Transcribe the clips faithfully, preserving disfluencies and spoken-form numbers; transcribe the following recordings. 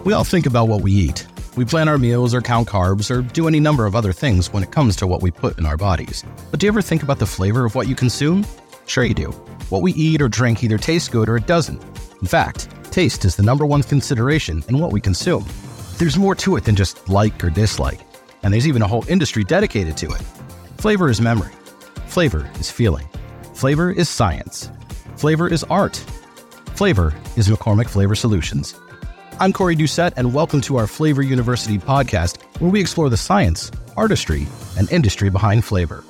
We all think about what we eat. We plan our meals or count carbs or do any number of other things when it comes to what we put in our bodies. But do you ever think about the flavor of what you consume? Sure you do. What we eat or drink either tastes good or it doesn't. In fact, taste is the number one consideration in what we consume. There's more to it than just like or dislike, and there's even a whole industry dedicated to it. Flavor is memory. Flavor is feeling. Flavor is science. Flavor is art. Flavor is McCormick Flavor Solutions. I'm Corey Doucette, and welcome to our Flavor University podcast, where we explore the science, artistry, and industry behind flavor.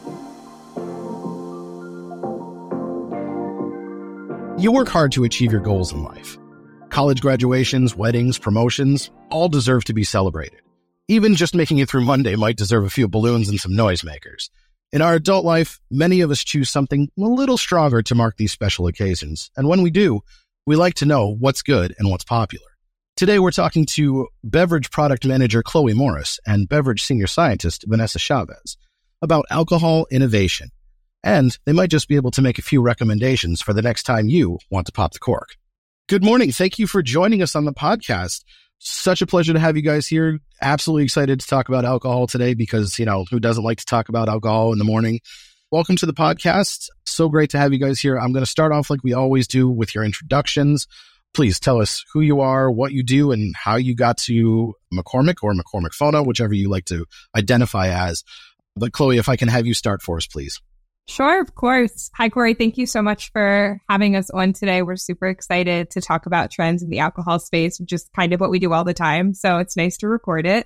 You work hard to achieve your goals in life. College graduations, weddings, promotions, all deserve to be celebrated. Even just making it through Monday might deserve a few balloons and some noisemakers. In our adult life, many of us choose something a little stronger to mark these special occasions, and when we do, we like to know what's good and what's popular. Today, we're talking to beverage product manager Chloe Morris and beverage senior scientist Vanessa Chavez about alcohol innovation. And they might just be able to make a few recommendations for the next time you want to pop the cork. Good morning. Thank you for joining us on the podcast. Such a pleasure to have you guys here. Absolutely excited to talk about alcohol today because, you know, who doesn't like to talk about alcohol in the morning? Welcome to the podcast. So great to have you guys here. I'm going to start off like we always do with your introductions. Please tell us who you are, what you do, and how you got to McCormick or McCormick FONA, whichever you like to identify as. But Chloe, if I can have you start for us, please. Sure, of course. Hi, Corey. Thank you so much for having us on today. We're super excited to talk about trends in the alcohol space, which is kind of what we do all the time. So it's nice to record it.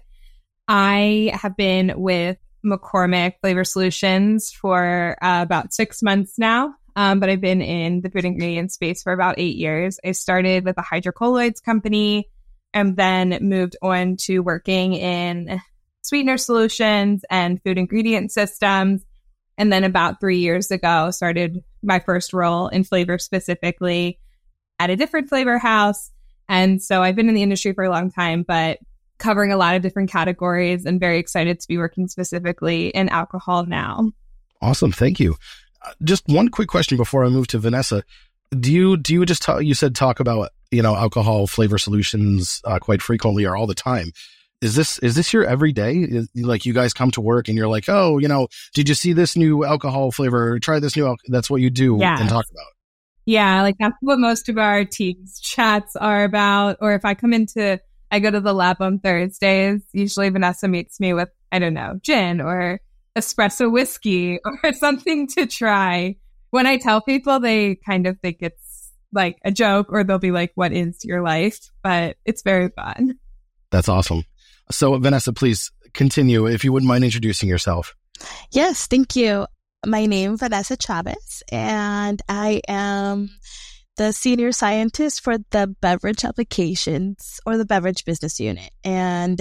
I have been with McCormick Flavor Solutions for uh, about six months now. Um, but I've been in the food ingredient space for about eight years. I started with a hydrocolloids company and then moved on to working in sweetener solutions and food ingredient systems. And then about three years ago, started my first role in flavor specifically at a different flavor house. And so I've been in the industry for a long time, but covering a lot of different categories and very excited to be working specifically in alcohol now. Awesome. Thank you. Just one quick question before I move to Vanessa. Do you do you just talk, you said talk about, you know, alcohol flavor solutions uh, quite frequently or all the time? Is this is this your everyday? Is, like you guys come to work and you're like, oh, you know, did you see this new alcohol flavor? Try this new. Al-. That's what you do yes. and talk about. Yeah, like that's what most of our teams chats are about. Or if I come into, I go to the lab on Thursdays. Usually Vanessa meets me with, I don't know, gin or espresso whiskey or something to try. When I tell people, they kind of think it's like a joke or they'll be like, what is your life? But it's very fun. That's awesome. So Vanessa, please continue if you wouldn't mind introducing yourself. Yes, thank you. My name is Vanessa Chavez and I am the senior scientist for the beverage applications or the beverage business unit. And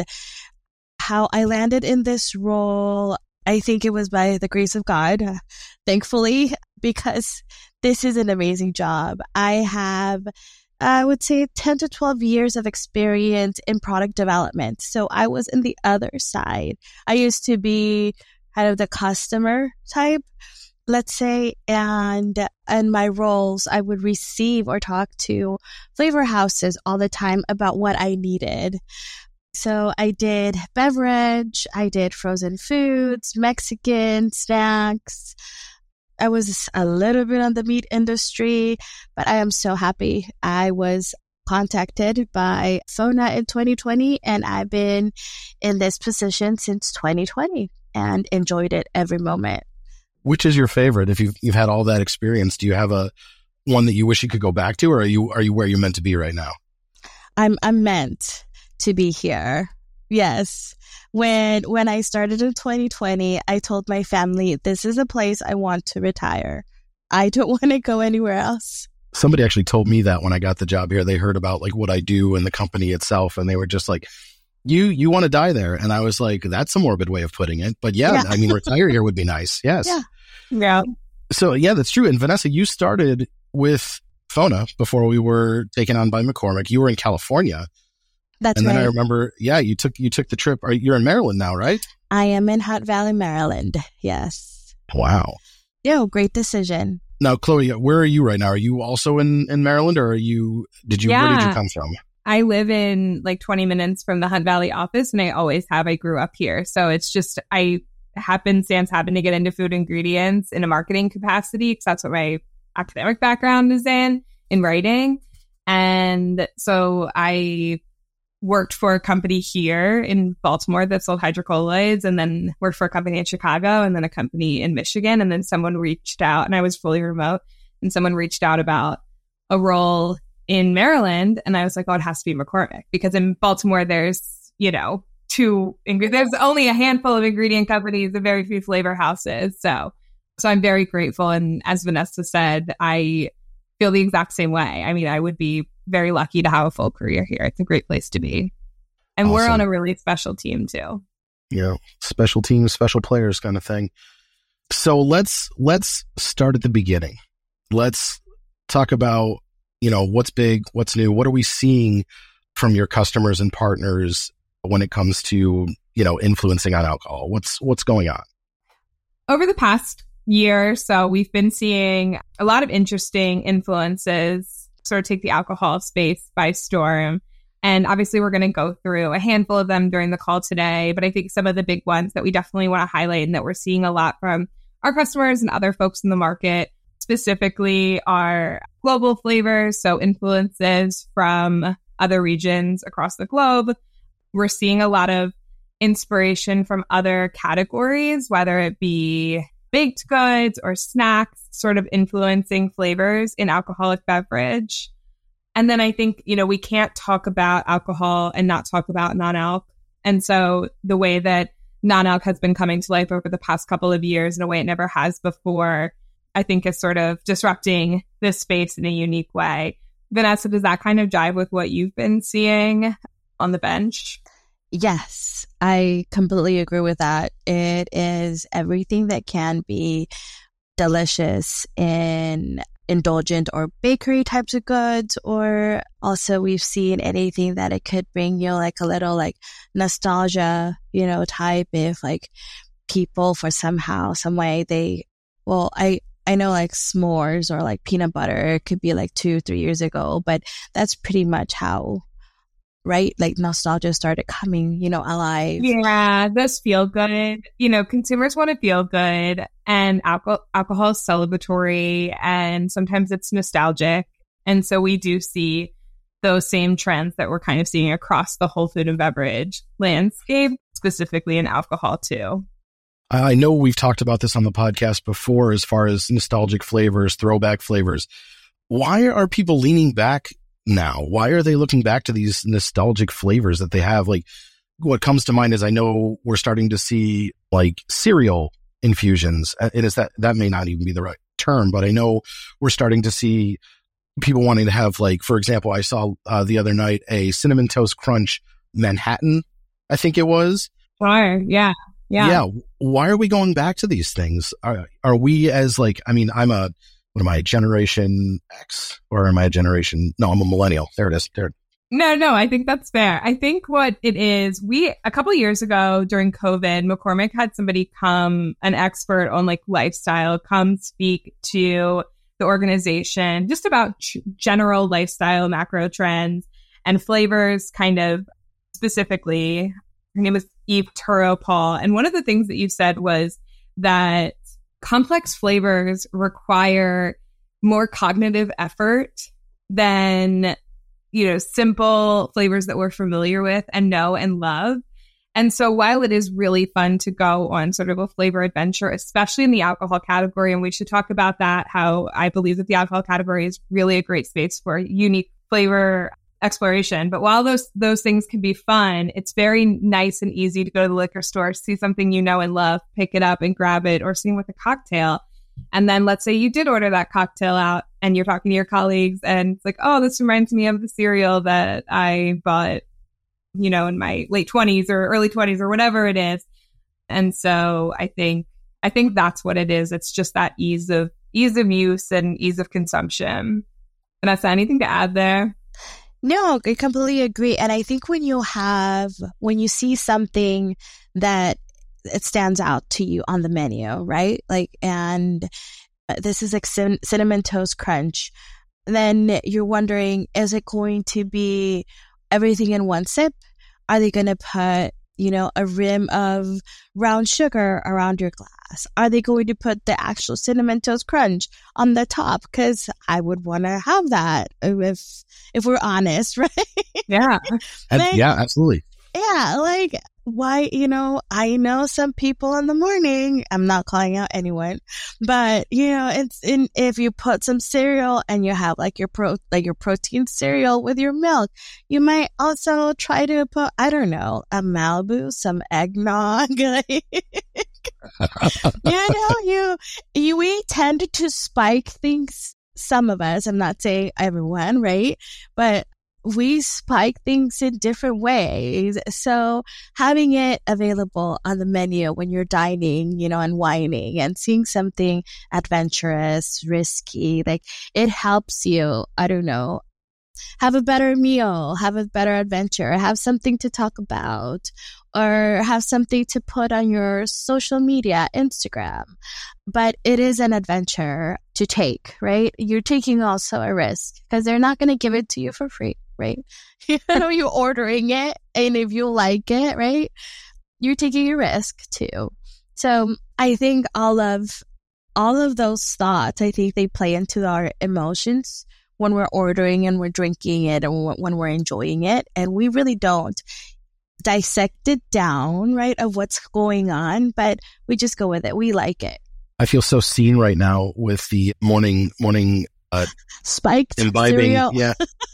how I landed in this role, I think it was by the grace of God, uh, thankfully, because this is an amazing job. I have, I would say, ten to twelve years of experience in product development. So I was in the other side. I used to be kind of the customer type, let's say, and in my roles, I would receive or talk to flavor houses all the time about what I needed. So I did beverage, I did frozen foods, Mexican snacks. I was a little bit on the meat industry, but I am so happy. I was contacted by FONA in twenty twenty, and I've been in this position since twenty twenty and enjoyed it every moment. Which is your favorite? If you've, you've had all that experience, do you have a one that you wish you could go back to, or are you are you where you're meant to be right now? I'm I'm meant to be here. Yes. When when I started in twenty twenty, I told my family, this is a place I want to retire. I don't want to go anywhere else. Somebody actually told me that when I got the job here. They heard about like what I do and the company itself, and they were just like, you you want to die there. And I was like, that's a morbid way of putting it. But yeah, yeah. I mean, retire here would be nice. Yes. Yeah. Yeah. So yeah, that's true. And Vanessa, you started with FONA before we were taken on by McCormick. You were in California. That's and right. then I remember, yeah, you took you took the trip. Are, you're in Maryland now, right? I am in Hot Valley, Maryland. Yes. Wow. Yeah, great decision. Now, Chloe, where are you right now? Are you also in, in Maryland, or are you? Did you? Yeah. Where did you come from? I live in like twenty minutes from the Hunt Valley office, and I always have. I grew up here. So it's just, I happenstance happen to get into food ingredients in a marketing capacity because that's what my academic background is in, in writing. And so I worked for a company here in Baltimore that sold hydrocolloids, and then worked for a company in Chicago, and then a company in Michigan. And then someone reached out, and I was fully remote, and someone reached out about a role in Maryland. And I was like, oh, it has to be McCormick, because in Baltimore, there's, you know, two, ing- there's only a handful of ingredient companies and very few flavor houses. So, so I'm very grateful. And as Vanessa said, I feel the exact same way. I mean, I would be very lucky to have a full career here. It's a great place to be. And awesome. We're on a really special team too. Yeah. Special teams, special players kind of thing. So let's, let's start at the beginning. Let's talk about, you know, what's big, what's new, what are we seeing from your customers and partners when it comes to, you know, influencing on alcohol? What's, what's going on? Over the past year or so, we've been seeing a lot of interesting influences sort of take the alcohol space by storm. And obviously, we're going to go through a handful of them during the call today. But I think some of the big ones that we definitely want to highlight and that we're seeing a lot from our customers and other folks in the market specifically are global flavors, so influences from other regions across the globe. We're seeing a lot of inspiration from other categories, whether it be baked goods or snacks, sort of influencing flavors in alcoholic beverage. And then I think, you know, we can't talk about alcohol and not talk about non-alc. And so the way that non-alc has been coming to life over the past couple of years in a way it never has before, I think is sort of disrupting this space in a unique way. Vanessa, does that kind of jive with what you've been seeing on the bench? Yes, I completely agree with that. It is everything that can be delicious in indulgent or bakery types of goods, or also we've seen anything that it could bring you like a little like nostalgia, you know, type if like people for somehow, some way they, well, I, I know like s'mores or like peanut butter could be like two, three years ago, but that's pretty much how, right? Like nostalgia started coming, you know, alive. Yeah, those feel good. You know, consumers want to feel good, and alcohol, alcohol is celebratory, and sometimes it's nostalgic. And so we do see those same trends that we're kind of seeing across the whole food and beverage landscape, specifically in alcohol too. I know we've talked about this on the podcast before as far as nostalgic flavors, throwback flavors. Why are people leaning back now? Why are they looking back to these nostalgic flavors that they have? Like, what comes to mind is I know we're starting to see like cereal infusions. And it's that, that may not even be the right term, but I know we're starting to see people wanting to have, like, for example, I saw uh, the other night a Cinnamon Toast Crunch Manhattan, I think it was. Sure. Yeah. Yeah. Yeah. Why are we going back to these things? Are, are we as like, I mean, I'm a, what am I, Generation X, or am I a generation? No, I'm a millennial. There it is. There. No, no, I think that's fair. I think what it is, we, a couple of years ago during COVID, McCormick had somebody come, an expert on like lifestyle, come speak to the organization just about ch- general lifestyle macro trends and flavors, kind of specifically. Her name is Eve Turo-Paul. And one of the things that you said was that complex flavors require more cognitive effort than, you know, simple flavors that we're familiar with and know and love. And so while it is really fun to go on sort of a flavor adventure, especially in the alcohol category, and we should talk about that, how I believe that the alcohol category is really a great space for unique flavor exploration. But while those those things can be fun, it's very nice and easy to go to the liquor store, see something you know and love, pick it up and grab it, or same with a cocktail. And then let's say you did order that cocktail out and you're talking to your colleagues and it's like, oh, this reminds me of the cereal that I bought, you know, in my late twenties or early twenties or whatever it is. And so I think I think that's what it is. It's just that ease of ease of use and ease of consumption. Vanessa, anything to add there? No, I completely agree. And I think when you have, when you see something that it stands out to you on the menu, right? Like, and this is like cin- Cinnamon Toast Crunch, then you're wondering, is it going to be everything in one sip? Are they going to put, you know, a rim of brown sugar around your glass? Are they going to put the actual Cinnamon Toast Crunch on the top? Because I would want to have that if if we're honest, right? Yeah. Like, yeah, absolutely. Yeah, like, why, you know, I know some people in the morning, I'm not calling out anyone, but, you know, it's in, if you put some cereal and you have like your pro, like your protein cereal with your milk, you might also try to put, I don't know, a Malibu, some eggnog. You know, you, you, we tend to spike things, some of us, I'm not saying everyone, right? But we spike things in different ways. So having it available on the menu when you're dining, you know, and whining and seeing something adventurous, risky, like it helps you, I don't know, have a better meal, have a better adventure, have something to talk about, or have something to put on your social media, Instagram. But it is an adventure to take, right? You're taking also a risk because they're not going to give it to you for free, right? You know, you're ordering it, and if you like it, right, you're taking a risk too. So I think all of all of those thoughts, I think they play into our emotions when we're ordering and we're drinking it and when we're enjoying it, and we really don't dissect it down, right, of what's going on, but we just go with it. We like it. I feel so seen right now with the morning morning uh, spiked imbibing. Cereal. Yeah.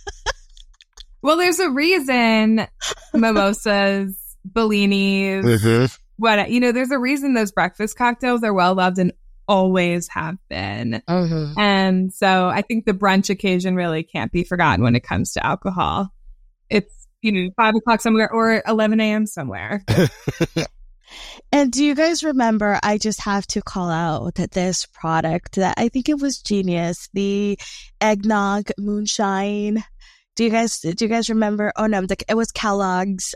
Well, there's a reason mimosas, Bellinis, mm-hmm. what you know. There's a reason those breakfast cocktails are well loved and always have been. Mm-hmm. And so I think the brunch occasion really can't be forgotten when it comes to alcohol. It's, you know, five o'clock somewhere or eleven a.m. somewhere. And do you guys remember, I just have to call out that this product that I think it was genius, the eggnog moonshine. Do you guys, do you guys remember? Oh no, the, it was Kellogg's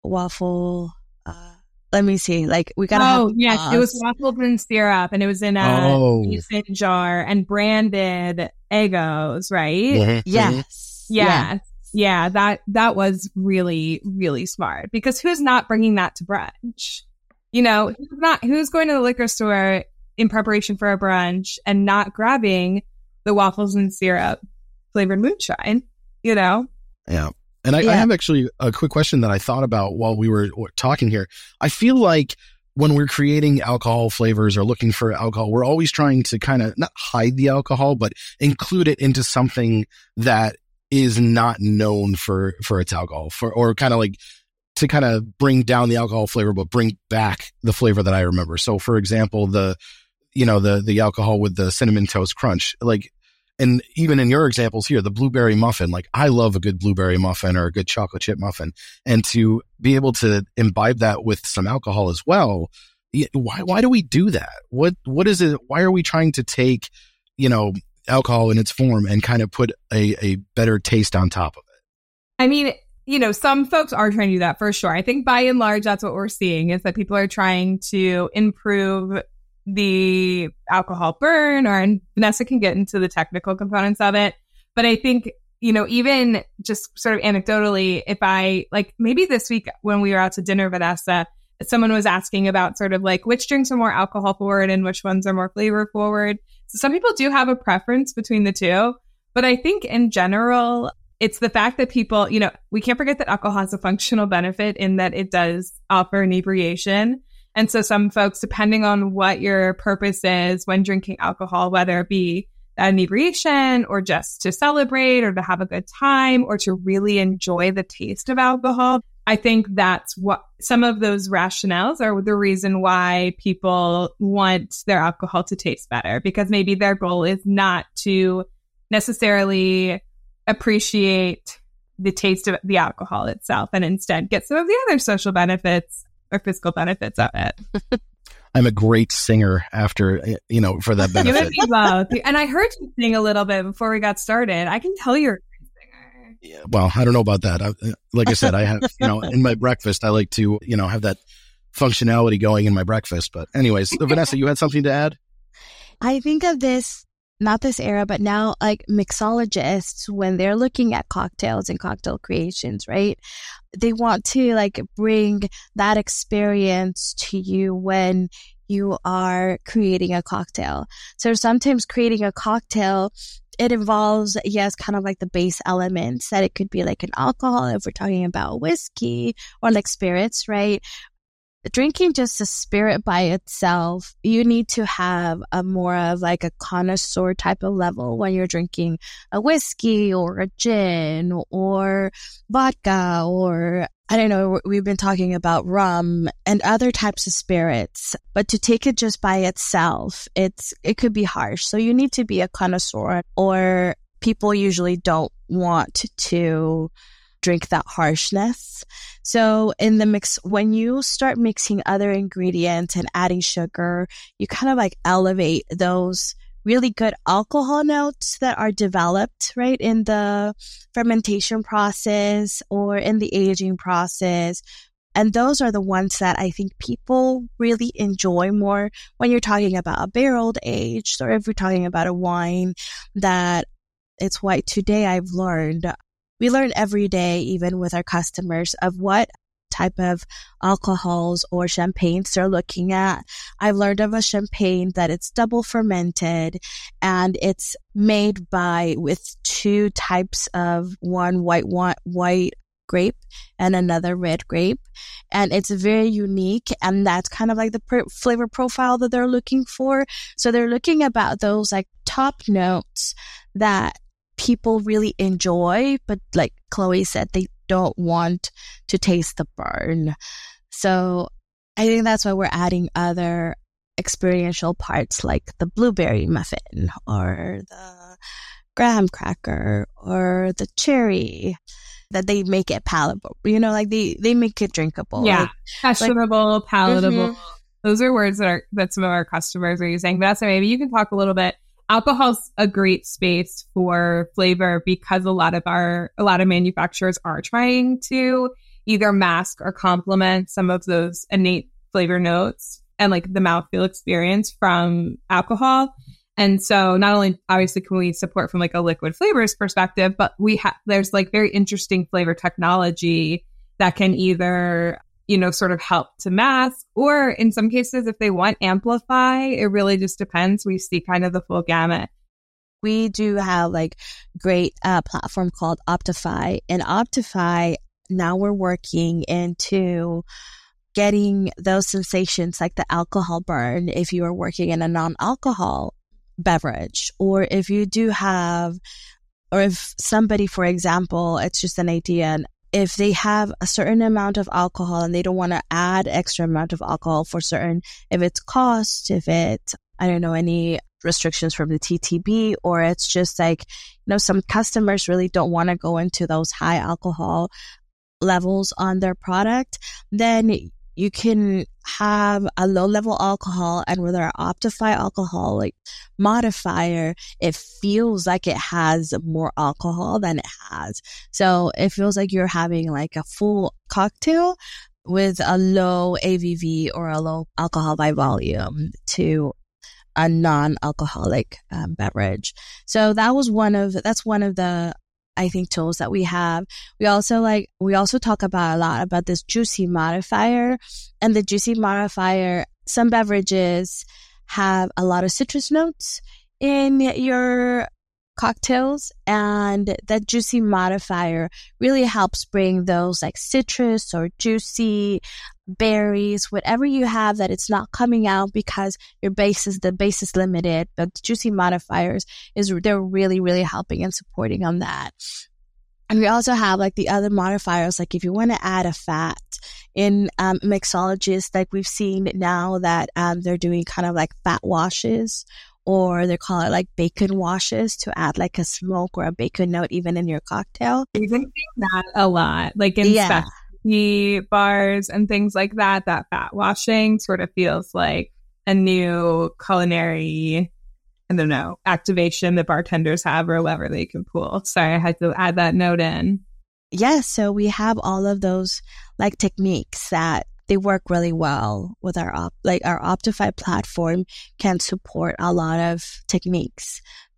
waffle. Uh, let me see. Like we gotta Oh have yes, pause. it was waffled in syrup, and it was in a Oh. mason jar and branded Eggos, right? Mm-hmm. Yes. Yeah. Yeah. Yeah, that that was really, really smart, because who's not bringing that to brunch? You know, who's not who's going to the liquor store in preparation for a brunch and not grabbing the waffles and syrup flavored moonshine, you know? Yeah. And I, Yeah. I have actually a quick question that I thought about while we were talking here. I feel like when we're creating alcohol flavors or looking for alcohol, we're always trying to kind of not hide the alcohol, but include it into something that is not known for, for its alcohol, for, or kind of like to kind of bring down the alcohol flavor, but bring back the flavor that I remember. So for example, the, you know, the, the alcohol with the Cinnamon Toast Crunch, like, and even in your examples here, the blueberry muffin, like I love a good blueberry muffin or a good chocolate chip muffin, and to be able to imbibe that with some alcohol as well. Why, why do we do that? What, what is it? Why are we trying to take, you know, alcohol in its form and kind of put a, a better taste on top of it? I mean, you know, some folks are trying to do that for sure. I think by and large, that's what we're seeing, is that people are trying to improve the alcohol burn, or, and Vanessa can get into the technical components of it. But I think, you know, even just sort of anecdotally, if I, like maybe this week when we were out to dinner, Vanessa, someone was asking about sort of like which drinks are more alcohol forward and which ones are more flavor forward. So some people do have a preference between the two. But I think in general, it's the fact that people, you know, we can't forget that alcohol has a functional benefit in that it does offer inebriation. And so some folks, depending on what your purpose is when drinking alcohol, whether it be that inebriation or just to celebrate or to have a good time or to really enjoy the taste of alcohol, I think that's what some of those rationales are the reason why people want their alcohol to taste better, because maybe their goal is not to necessarily appreciate the taste of the alcohol itself and instead get some of the other social benefits or physical benefits of it. I'm a great singer after, you know, for that benefit. You and me both. And I heard you sing a little bit before we got started. I can tell you're a great singer. Yeah, well, I don't know about that. I, like I said, I have, you know, in my breakfast, I like to, you know, have that functionality going in my breakfast. But anyways, Vanessa, you had something to add? I think of this not this era, but now like mixologists, when they're looking at cocktails and cocktail creations, right? They want to like bring that experience to you when you are creating a cocktail. So sometimes creating a cocktail, it involves, yes, kind of like the base elements that it could be like an alcohol if we're talking about whiskey or like spirits, right? Drinking just a spirit by itself, you need to have a more of like a connoisseur type of level when you're drinking a whiskey or a gin or vodka or I don't know, we've been talking about rum and other types of spirits, but to take it just by itself, it's it could be harsh. So you need to be a connoisseur, or people usually don't want to drink that harshness. So in the mix, when you start mixing other ingredients and adding sugar, you kind of like elevate those really good alcohol notes that are developed, right, in the fermentation process or in the aging process. And those are the ones that I think people really enjoy more when you're talking about a barreled aged, or if you're talking about a wine that it's why today I've learned We learn every day, even with our customers, of what type of alcohols or champagnes they're looking at. I've learned of a champagne that it's double fermented and it's made by with two types of one white white, white grape and another red grape. And it's very unique. And that's kind of like the pr- flavor profile that they're looking for. So they're looking about those like top notes that people really enjoy, but like Chloe said, they don't want to taste the burn. So I think that's why we're adding other experiential parts like the blueberry muffin or the graham cracker or the cherry, that they make it palatable. You know, like they, they make it drinkable. Yeah. Like, Fashionable, like, palatable. Mm-hmm. Those are words that are that some of our customers are using. Vanessa, maybe you can talk a little bit. Alcohol's a great space for flavor because a lot of our, a lot of manufacturers are trying to either mask or complement some of those innate flavor notes and like the mouthfeel experience from alcohol. And so not only obviously can we support from like a liquid flavors perspective, but we have, there's like very interesting flavor technology that can either, you know, sort of help to mask, or in some cases, if they want, amplify. It really just depends. We see kind of the full gamut. We do have like great uh, platform called Optify, and Optify, now we're working into getting those sensations like the alcohol burn if you are working in a non-alcohol beverage, or if you do have, or if somebody, for example, it's just an idea, if they have a certain amount of alcohol and they don't want to add extra amount of alcohol for certain, if it's cost, if it, I don't know, any restrictions from the T T B, or it's just like, you know, some customers really don't want to go into those high alcohol levels on their product, then you can have a low level alcohol, and with our Optify alcoholic modifier, it feels like it has more alcohol than it has. So it feels like you're having like a full cocktail with a low A B V or a low alcohol by volume to a non-alcoholic um, beverage. So that was one of, that's one of the, I think, tools that we have. We also like, we also talk about a lot about this juicy modifier, and the juicy modifier, some beverages have a lot of citrus notes in your cocktails, and that juicy modifier really helps bring those like citrus or juicy berries, whatever you have that it's not coming out because your base is, the base is limited, but the juicy modifiers is, they're really, really helping and supporting on that. And we also have like the other modifiers, like if you want to add a fat in um, mixologists, like we've seen now that um, they're doing kind of like fat washes, or they call it like bacon washes to add like a smoke or a bacon note even in your cocktail. We've been seeing that a lot, like in yeah. specialty bars and things like that. That fat washing sort of feels like a new culinary, I don't know, activation that bartenders have or whatever they can pull. Sorry, I had to add that note in. Yes, yeah, so we have all of those like techniques that they work really well with our op, like our Optify platform can support a lot of techniques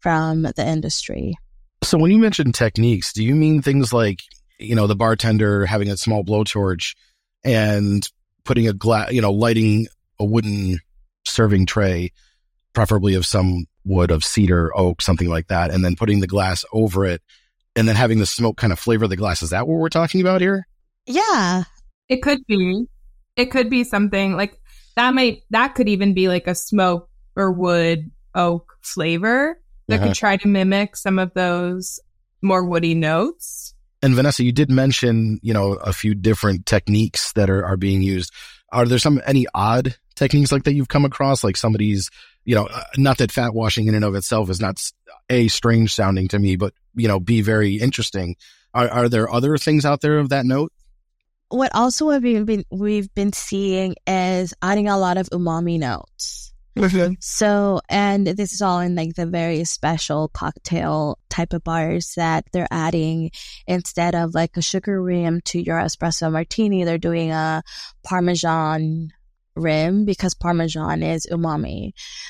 from the industry. So when you mention techniques, do you mean things like, you know, the bartender having a small blowtorch and putting a glass, you know, lighting a wooden serving tray, preferably of some wood of cedar, oak, something like that, and then putting the glass over it and then having the smoke kind of flavor the glass? Is that what we're talking about here? Yeah. It could be. It could be something like that might, that could even be like a smoke or wood oak flavor that uh-huh. could try to mimic some of those more woody notes. And Vanessa, you did mention, you know, a few different techniques that are, are being used. Are there some, any odd techniques like that you've come across? Like somebody's, you know, uh, not that fat washing in and of itself is not A, strange sounding to me, but, you know, B, very interesting. Are, are there other things out there of that note? What also have been, we've been seeing is adding a lot of umami notes. Mm-hmm. So, and this is all in like the very special cocktail type of bars that they're adding, instead of like a sugar rim to your espresso martini, they're doing a Parmesan rim because Parmesan is umami.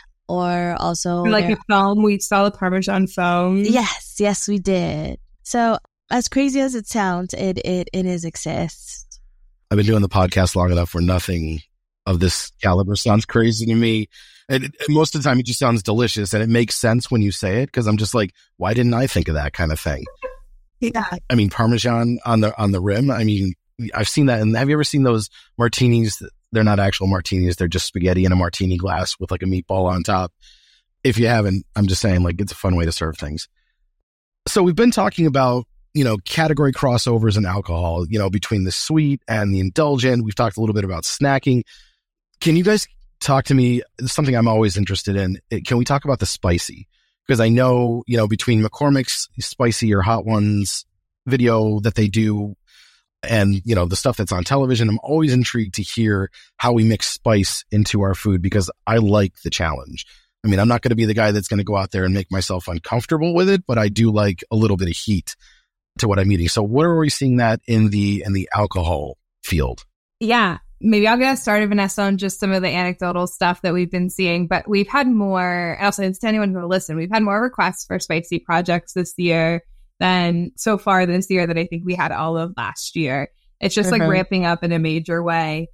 Or also like a foam, we saw the Parmesan foam. Yes, yes, we did. So as crazy as it sounds, it it it is exists. I've been doing the podcast long enough where nothing of this caliber sounds crazy to me. And it, most of the time it just sounds delicious and it makes sense when you say it, because I'm just like, why didn't I think of that kind of thing? Yeah. I mean, Parmesan on the on the rim. I mean, I've seen that. And have you ever seen those martinis? They're not actual martinis. They're just spaghetti in a martini glass with like a meatball on top. If you haven't, I'm just saying, like, it's a fun way to serve things. So we've been talking about, you know, category crossovers in alcohol, you know, between the sweet and the indulgent. We've talked a little bit about snacking. Can you guys talk to me? It's something I'm always interested in. Can we talk about the spicy? Because I know, you know, between McCormick's Spicy or Hot Ones video that they do and, you know, the stuff that's on television, I'm always intrigued to hear how we mix spice into our food, because I like the challenge. I mean, I'm not going to be the guy that's going to go out there and make myself uncomfortable with it, but I do like a little bit of heat to what I'm eating. So where are we seeing that in the in the alcohol field? Yeah. Maybe I'll get us started, Vanessa, on just some of the anecdotal stuff that we've been seeing. But we've had more, and also to anyone who will listen, we've had more requests for spicy projects this year than so far this year that I think we had all of last year. It's just mm-hmm. like ramping up in a major way.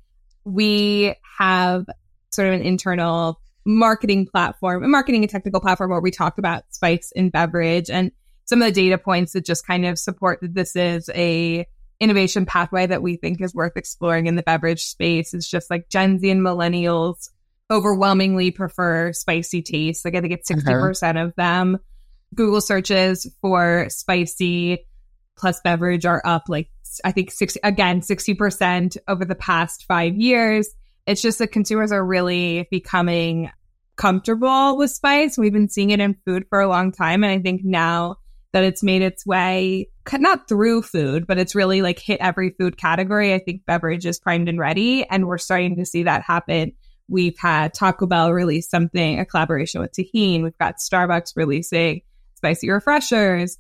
We have sort of an internal marketing platform, a marketing and technical platform where we talk about spice in beverage, and some of the data points that just kind of support that this is a innovation pathway that we think is worth exploring in the beverage space. Is just like Gen Z and millennials overwhelmingly prefer spicy taste. Like I think it's sixty percent uh-huh. of them. Google searches for spicy plus beverage are up like, I think sixty, again, sixty percent over the past five years. It's just that consumers are really becoming comfortable with spice. We've been seeing it in food for a long time. And I think now that it's made its way, not through food, but it's really like hit every food category, I think beverage is primed and ready. And we're starting to see that happen. We've had Taco Bell release something, a collaboration with Tajín. We've got Starbucks releasing spicy refreshers.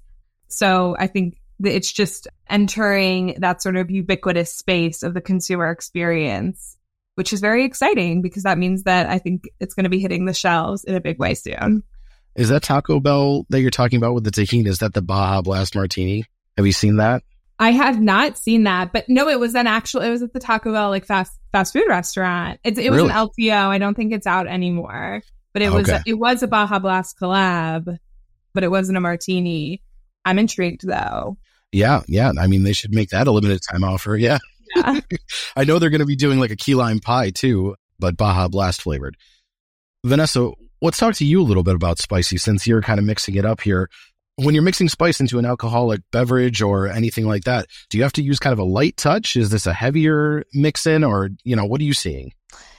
So I think that it's just entering that sort of ubiquitous space of the consumer experience, which is very exciting because that means that I think it's going to be hitting the shelves in a big way soon. Is that Taco Bell that you're talking about with the Tajín? Is that the Baja Blast Martini? Have you seen that? I have not seen that, but no, it was an actual, it was at the Taco Bell, like fast fast food restaurant. It, it was really? an L T O. I don't think it's out anymore, but it was, okay. it was a Baja Blast collab, but it wasn't a martini. I'm intrigued though. Yeah. Yeah. I mean, they should make that a limited time offer. Yeah. Yeah. I know they're going to be doing like a key lime pie too, but Baja Blast flavored. Vanessa, let's talk to you a little bit about spicy, since you're kind of mixing it up here. When you're mixing spice into an alcoholic beverage or anything like that, do you have to use kind of a light touch? Is this a heavier mix in, or, you know, what are you seeing?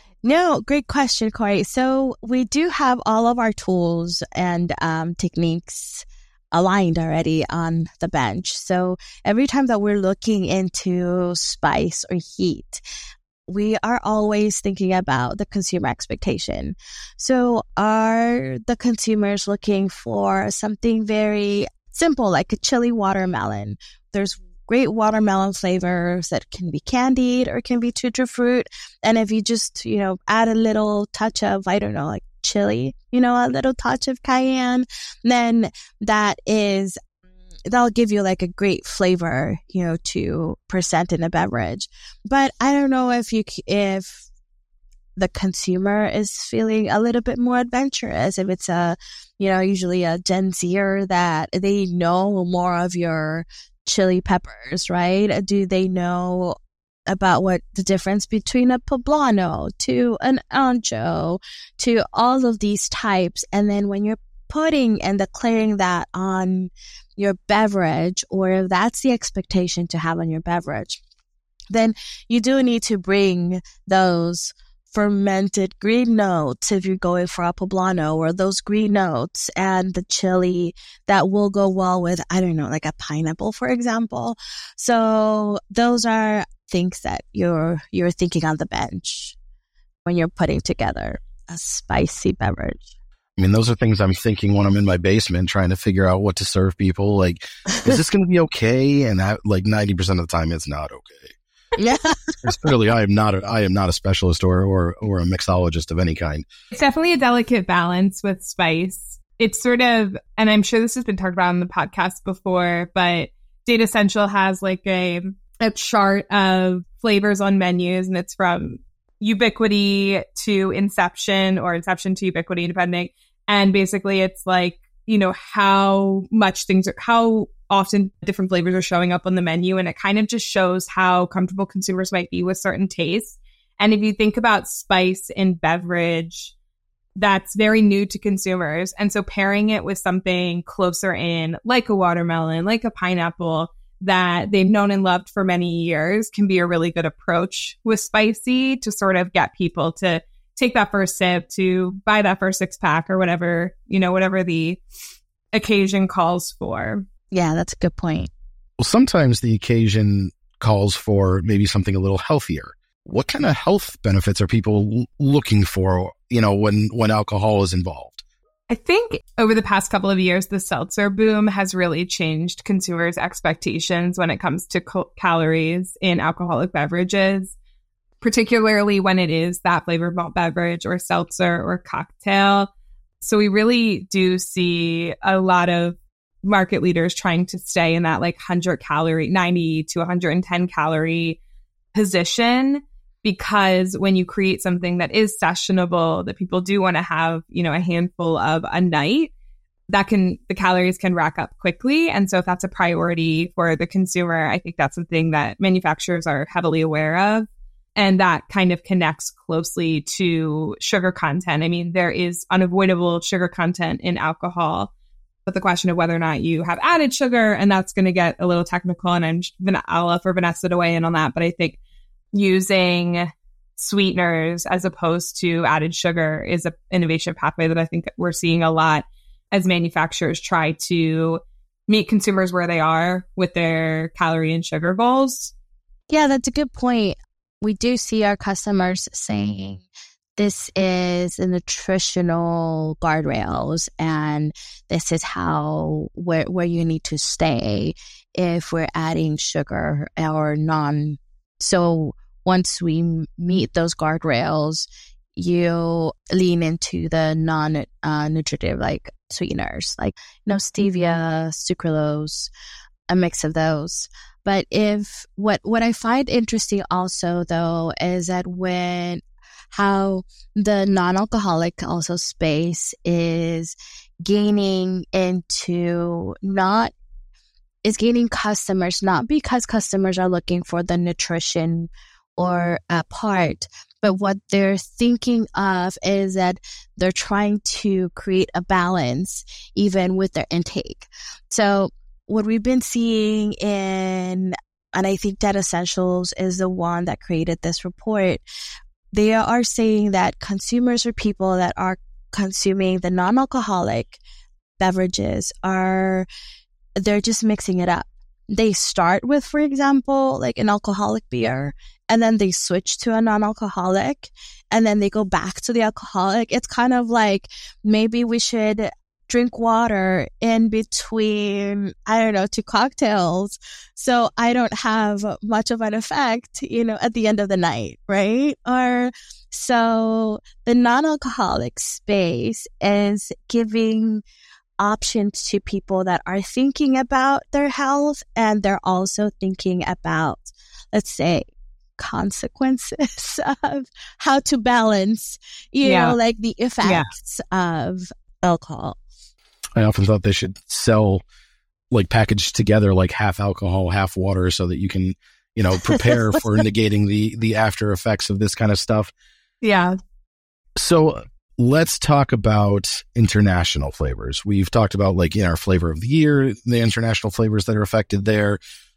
No, great question, Corey. So we do have all of our tools and um, techniques aligned already on the bench. So every time that we're looking into spice or heat, we are always thinking about the consumer expectation. So are the consumers looking for something very simple, like a chili watermelon? There's great watermelon flavors that can be candied or can be tutti fruit. And if you just, you know, add a little touch of, I don't know, like chili, you know, a little touch of cayenne, then that is, that'll give you like a great flavor, you know, to present in a beverage. But I don't know if you, if the consumer is feeling a little bit more adventurous, if it's a, you know, usually a Gen Zer that they know more of your chili peppers, right? Do they know about what the difference between a poblano to an ancho to all of these types? And then when you're putting and declaring that on your beverage, or if that's the expectation to have on your beverage, then you do need to bring those fermented green notes if you're going for a poblano, or those green notes and the chili that will go well with, I don't know, like a pineapple, for example. So those are things that you're you're thinking on the bench when you're putting together a spicy beverage. I mean, those are things I'm thinking when I'm in my basement trying to figure out what to serve people. Like, is this going to be okay? And I, like ninety percent of the time, it's not okay. Yeah. Clearly, I am not a, I am not a specialist or, or or a mixologist of any kind. It's definitely a delicate balance with spice. It's sort of, and I'm sure this has been talked about on the podcast before, but Data Central has like a a chart of flavors on menus, and it's from ubiquity to inception or inception to ubiquity, depending. And basically, it's like, you know, how much things are, how often different flavors are showing up on the menu. And it kind of just shows how comfortable consumers might be with certain tastes. And if you think about spice in beverage, that's very new to consumers. And so pairing it with something closer in, like a watermelon, like a pineapple, that they've known and loved for many years, can be a really good approach with spicy to sort of get people to take that first sip, to buy that first six pack, or whatever, you know, whatever the occasion calls for. Yeah, that's a good point. Well, sometimes the occasion calls for maybe something a little healthier. What kind of health benefits are people l- looking for, you know, when, when alcohol is involved? I think over the past couple of years, the seltzer boom has really changed consumers' expectations when it comes to cal- calories in alcoholic beverages, particularly when it is that flavored malt beverage or seltzer or cocktail. So we really do see a lot of market leaders trying to stay in that like one hundred calorie, ninety to one hundred ten calorie position, because when you create something that is sessionable, that people do want to have, you know, a handful of a night, that can, the calories can rack up quickly. And so if that's a priority for the consumer, I think that's something that manufacturers are heavily aware of. And that kind of connects closely to sugar content. I mean, there is unavoidable sugar content in alcohol, but the question of whether or not you have added sugar, and that's going to get a little technical, and I'm I'll offer Vanessa to weigh in on that. But I think using sweeteners as opposed to added sugar is an innovation pathway that I think we're seeing a lot as manufacturers try to meet consumers where they are with their calorie and sugar goals. Yeah, that's a good point. We do see our customers saying this is the nutritional guardrails, and this is how where where you need to stay if we're adding sugar or non. So once we meet those guardrails, you lean into the non uh, nutritive like sweeteners, like, you know, stevia, sucralose, a mix of those. But if what what I find interesting also though is that when how the non-alcoholic also space is gaining into not is gaining customers, not because customers are looking for the nutrition or a part, but what they're thinking of is that they're trying to create a balance even with their intake. So what we've been seeing in, and I think Data Essentials is the one that created this report, they are saying that consumers or people that are consuming the non-alcoholic beverages are, they're just mixing it up. They start with, for example, like an alcoholic beer, and then they switch to a non-alcoholic, and then they go back to the alcoholic. It's kind of like maybe we should drink water in between, I don't know, two cocktails. So I don't have much of an effect, you know, at the end of the night, right? Or so the non-alcoholic space is giving options to people that are thinking about their health, and they're also thinking about, let's say, consequences of how to balance, you yeah. know, like the effects yeah. of alcohol. I often thought they should sell, like, packaged together, like half alcohol, half water, so that you can, you know, prepare for negating the the after effects of this kind of stuff. Yeah. So let's talk about international flavors. We've talked about, like, in our flavor of the year, the international flavors that are affected there.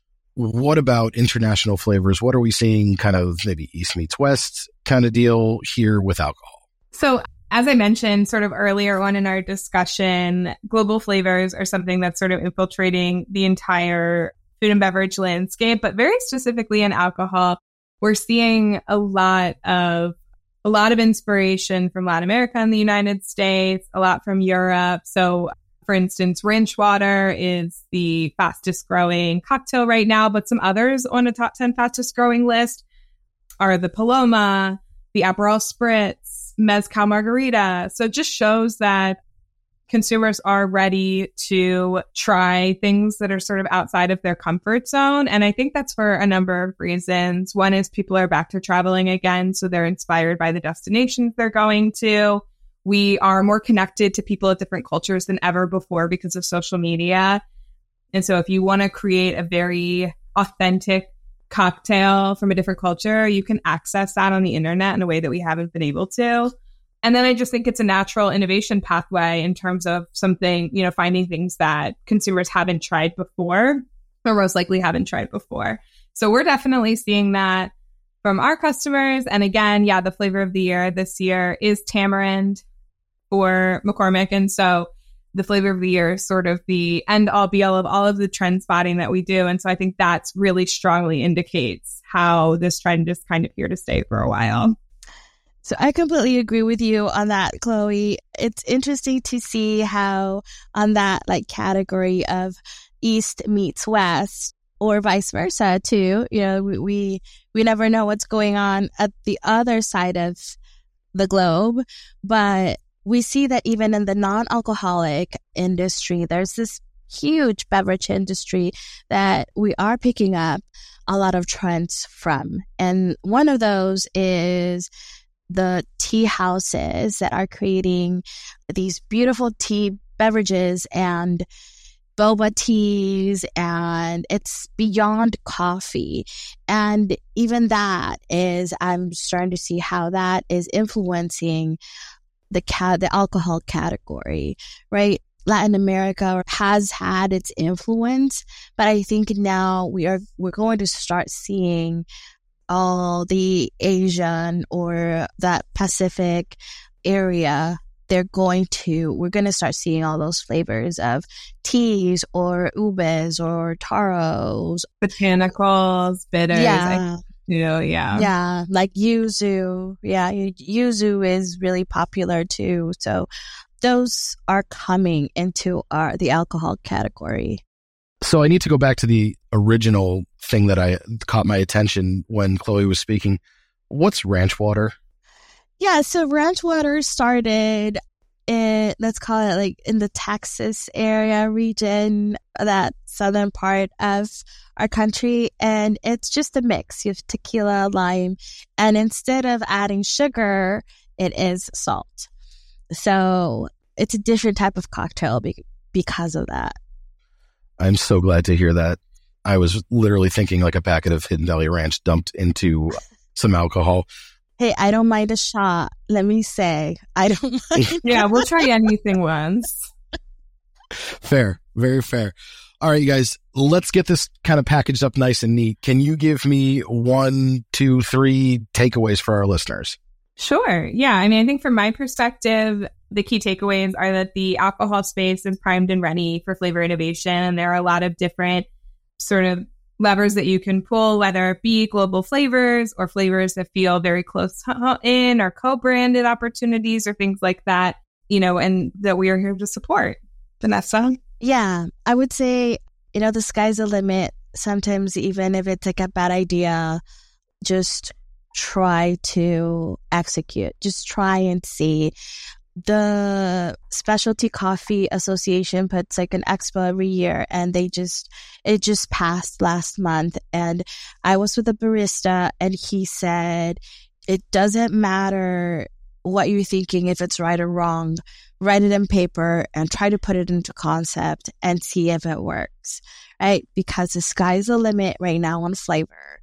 What about international flavors? What are we seeing, kind of maybe East meets West kind of deal here with alcohol? So as I mentioned sort of earlier on in our discussion, global flavors are something that's sort of infiltrating the entire food and beverage landscape, but very specifically in alcohol, we're seeing a lot of a lot of inspiration from Latin America and the United States, a lot from Europe. So for instance, ranch water is the fastest growing cocktail right now, but some others on a top ten fastest growing list are the Paloma, the Aperol Spritz, Mezcal Margarita. So it just shows that consumers are ready to try things that are sort of outside of their comfort zone. And I think that's for a number of reasons. One is people are back to traveling again, so they're inspired by the destinations they're going to. We are more connected to people of different cultures than ever before because of social media. And so if you want to create a very authentic cocktail from a different culture, you can access that on the internet in a way that we haven't been able to. And then I just think it's a natural innovation pathway in terms of something, you know, finding things that consumers haven't tried before or most likely haven't tried before. So we're definitely seeing that from our customers. And again, yeah, the flavor of the year this year is tamarind for McCormick. And so the flavor of the year is sort of the end all be all of all of the trend spotting that we do. And so I think that's really strongly indicates how this trend is kind of here to stay for a while. So I completely agree with you on that, Chloe. It's interesting to see how on that like category of East meets West or vice versa too, you know, we, we, we never know what's going on at the other side of the globe, but we see that even in the non-alcoholic industry, there's this huge beverage industry that we are picking up a lot of trends from. And one of those is the tea houses that are creating these beautiful tea beverages and boba teas, and it's beyond coffee. And even that is, I'm starting to see how that is influencing the ca- the alcohol category, right? Latin America has had its influence, but I think now we are we're going to start seeing all the Asian or that Pacific area, they're going to, we're going to start seeing all those flavors of teas or ubes or taros. Botanicals, bitters. Yeah. I, you know, yeah. Yeah, like yuzu. Yeah, yuzu is really popular too. So those are coming into our the alcohol category. So I need to go back to the original thing that I caught my attention when Chloe was speaking. What's ranch water? Yeah, so ranch water started in, let's call it like in the Texas area region, that southern part of our country. And it's just a mix. You have tequila, lime, and instead of adding sugar, it is salt. So it's a different type of cocktail be- because of that. I'm so glad to hear that. I was literally thinking like a packet of Hidden Valley Ranch dumped into some alcohol. Hey, I don't mind a shot. Let me say, I don't mind. Yeah, we'll try anything once. Fair. Very fair. All right, you guys, let's get this kind of packaged up nice and neat. Can you give me one, two, three takeaways for our listeners? Sure. Yeah. I mean, I think from my perspective, the key takeaways are that the alcohol space is primed and ready for flavor innovation. And there are a lot of different sort of levers that you can pull, whether it be global flavors or flavors that feel very close in or co-branded opportunities or things like that. you know, and that we are here to support. Vanessa? Yeah, I would say, you know, the sky's the limit. Sometimes even if it's like a bad idea, just try to execute. Just try and see. The Specialty Coffee Association puts like an expo every year, and they just, it just passed last month. And I was with a barista, and he said, it doesn't matter what you're thinking, if it's right or wrong, write it in paper and try to put it into concept and see if it works, right? Because the sky's the limit right now on flavor.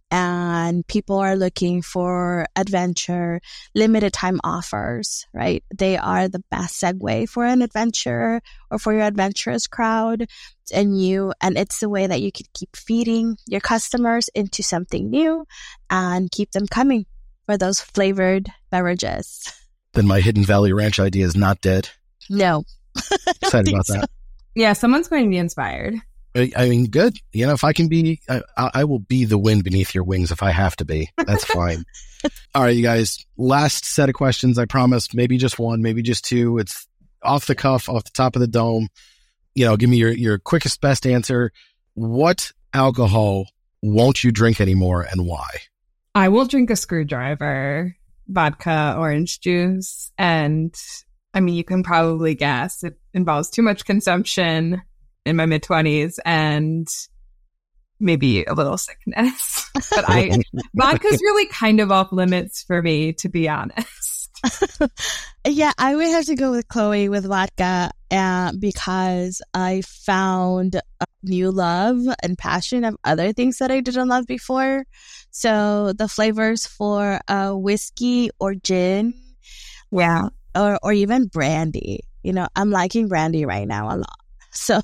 And people are looking for adventure, limited time offers, right? They are the best segue for an adventure or for your adventurous crowd. And you, and it's the way that you can keep feeding your customers into something new and keep them coming for those flavored beverages. Then my Hidden Valley Ranch idea is not dead. No. Excited about so. that. Yeah, someone's going to be inspired. I mean, good. You know, if I can be, I, I will be the wind beneath your wings if I have to be. That's fine. All right, you guys. Last set of questions, I promised. Maybe just one, maybe just two. It's off the cuff, off the top of the dome. You know, give me your, your quickest, best answer. What alcohol won't you drink anymore and why? I will drink a screwdriver, vodka, orange juice. And I mean, you can probably guess it involves too much consumption in my mid-twenties and maybe a little sickness. But I vodka's really kind of off limits for me, to be honest. Yeah, I would have to go with Chloe with vodka uh, because I found a new love and passion of other things that I didn't love before. So the flavors for uh, whiskey or gin, yeah, or, or even brandy. You know, I'm liking brandy right now a lot. So,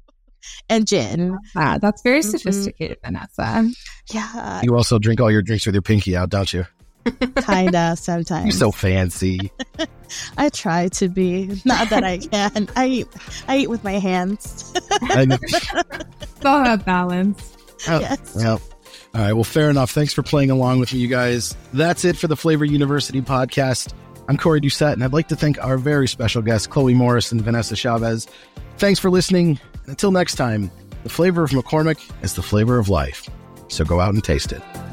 and gin. Ah, that's very sophisticated, mm-hmm. Vanessa. Yeah. You also drink all your drinks with your pinky out, don't you? Kinda, sometimes. You're so fancy. I try to be. Not that I can. I eat, I eat with my hands. It's all about balance. Oh, yes. Well, all right. Well, fair enough. Thanks for playing along with me, you guys. That's it for the Flavor University podcast. I'm Corey Doucette, and I'd like to thank our very special guests, Chloe Morris and Vanessa Chavez. Thanks for listening. Until next time, the flavor of McCormick is the flavor of life. So go out and taste it.